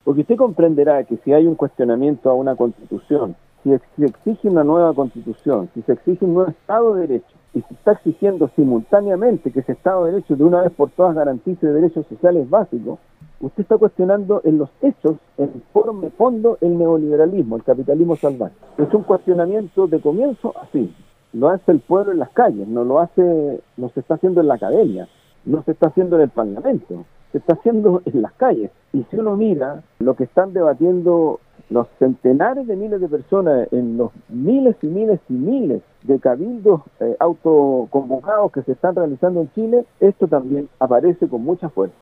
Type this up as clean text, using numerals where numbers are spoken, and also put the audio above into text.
Porque usted comprenderá que si hay un cuestionamiento a una constitución, si se exige una nueva constitución, si se exige un nuevo Estado de Derecho, y se está exigiendo simultáneamente que ese Estado de Derecho de una vez por todas garantice derechos sociales básicos, usted está cuestionando en los hechos, en forma de fondo, el neoliberalismo, el capitalismo salvaje. Es un cuestionamiento de comienzo a fin. Lo hace el pueblo en las calles, no se está haciendo en la academia, no se está haciendo en el Parlamento, se está haciendo en las calles. Y si uno mira lo que están debatiendo los centenares de miles de personas en los miles y miles y miles de cabildos autoconvocados que se están realizando en Chile, esto también aparece con mucha fuerza.